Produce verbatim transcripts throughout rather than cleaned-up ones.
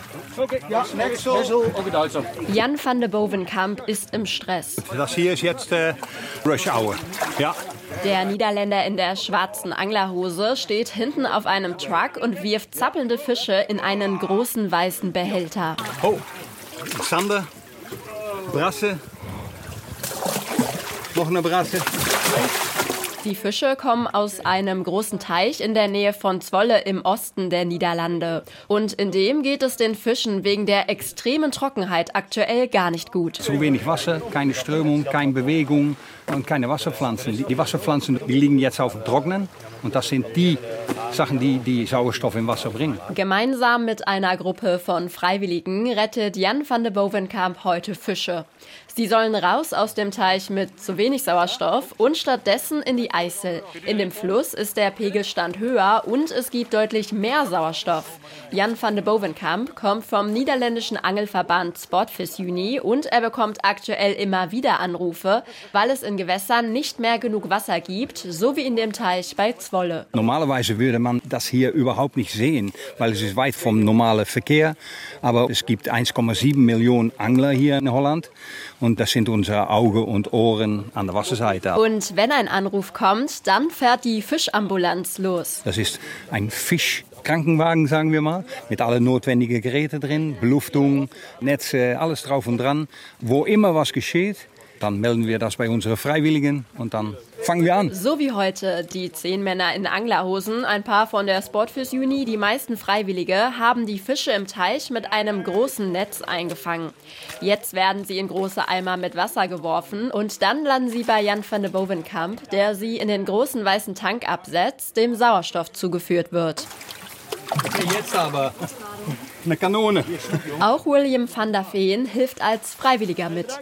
Okay, ja, Jan van de Bovenkamp ist im Stress. Das hier ist jetzt äh, Rush Hour. Ja. Der Niederländer in der schwarzen Anglerhose steht hinten auf einem Truck und wirft zappelnde Fische in einen großen weißen Behälter. Oh, Zander, Brasse, noch eine Brasse. Die Fische kommen aus einem großen Teich in der Nähe von Zwolle im Osten der Niederlande. Und in dem geht es den Fischen wegen der extremen Trockenheit aktuell gar nicht gut. Zu wenig Wasser, keine Strömung, keine Bewegung und keine Wasserpflanzen. Die Wasserpflanzen die liegen jetzt auf dem Trocknen. Und das sind die Sachen, die die Sauerstoff im Wasser bringen. Gemeinsam mit einer Gruppe von Freiwilligen rettet Jan van de Bovenkamp heute Fische. Sie sollen raus aus dem Teich mit zu wenig Sauerstoff und stattdessen in die IJssel. In dem Fluss ist der Pegelstand höher und es gibt deutlich mehr Sauerstoff. Jan van de Bovenkamp kommt vom niederländischen Angelverband Sportvisuni und er bekommt aktuell immer wieder Anrufe, weil es in Gewässern nicht mehr genug Wasser gibt, so wie in dem Teich bei Zwolle. Normalerweise würde man das hier überhaupt nicht sehen, weil es ist weit vom normalen Verkehr. Aber es gibt eins Komma sieben Millionen Angler hier in Holland. Und das sind unsere Augen und Ohren an der Wasserseite. Und wenn ein Anruf kommt, dann fährt die Fischambulanz los. Das ist ein Fischkrankenwagen, sagen wir mal, mit allen notwendigen Geräten drin, Beluftung, Netze, alles drauf und dran. Wo immer was geschieht, dann melden wir das bei unseren Freiwilligen und dann fangen wir an. So wie heute. Die zehn Männer in Anglerhosen, ein paar von der Sportvisuni, die meisten Freiwillige, haben die Fische im Teich mit einem großen Netz eingefangen. Jetzt werden sie in große Eimer mit Wasser geworfen und dann landen sie bei Jan van de Bovenkamp, der sie in den großen weißen Tank absetzt, dem Sauerstoff zugeführt wird. Okay, jetzt aber eine Kanone. Auch William van der Veen hilft als Freiwilliger mit.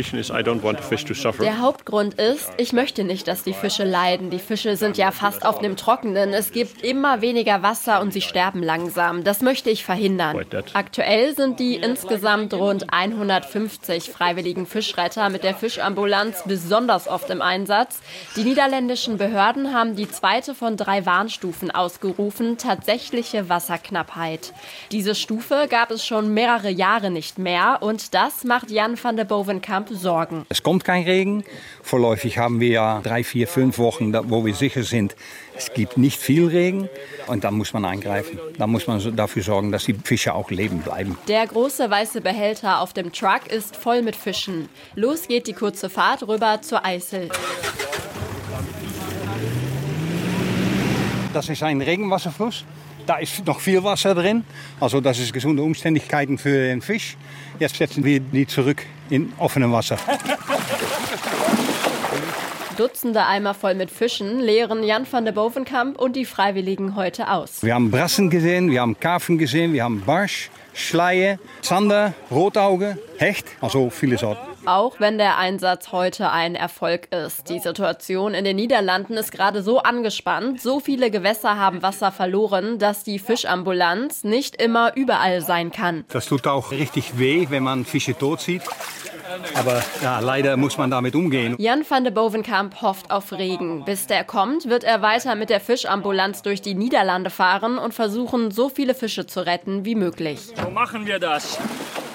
Der Hauptgrund ist, ich möchte nicht, dass die Fische leiden. Die Fische sind ja fast auf dem Trockenen. Es gibt immer weniger Wasser und sie sterben langsam. Das möchte ich verhindern. Aktuell sind die insgesamt rund hundertfünfzig freiwilligen Fischretter mit der Fischambulanz besonders oft im Einsatz. Die niederländischen Behörden haben die zweite von drei Warnstufen ausgerufen, tatsächliche Wasserknappheit. Diese Stufe gab es schon mehrere Jahre nicht mehr und das macht Jan van de Bovenkamp Sorgen. Es kommt kein Regen. Vorläufig haben wir ja drei, vier, fünf Wochen, wo wir sicher sind, es gibt nicht viel Regen und dann muss man eingreifen. Dann muss man dafür sorgen, dass die Fische auch leben bleiben. Der große weiße Behälter auf dem Truck ist voll mit Fischen. Los geht die kurze Fahrt rüber zur IJssel. Das ist ein Regenwasserfluss. Da ist noch viel Wasser drin. Also das ist gesunde Umständigkeiten für den Fisch. Jetzt setzen wir die zurück in offenem Wasser. Dutzende Eimer voll mit Fischen leeren Jan van de Bovenkamp und die Freiwilligen heute aus. Wir haben Brassen gesehen, wir haben Karpfen gesehen, wir haben Barsch, Schleie, Zander, Rotauge, Hecht, also viele Sorten. Auch wenn der Einsatz heute ein Erfolg ist. Die Situation in den Niederlanden ist gerade so angespannt. So viele Gewässer haben Wasser verloren, dass die Fischambulanz nicht immer überall sein kann. Das tut auch richtig weh, wenn man Fische tot sieht. Aber ja, leider muss man damit umgehen. Jan van de Bovenkamp hofft auf Regen. Bis der kommt, wird er weiter mit der Fischambulanz durch die Niederlande fahren und versuchen, so viele Fische zu retten wie möglich. So machen wir das.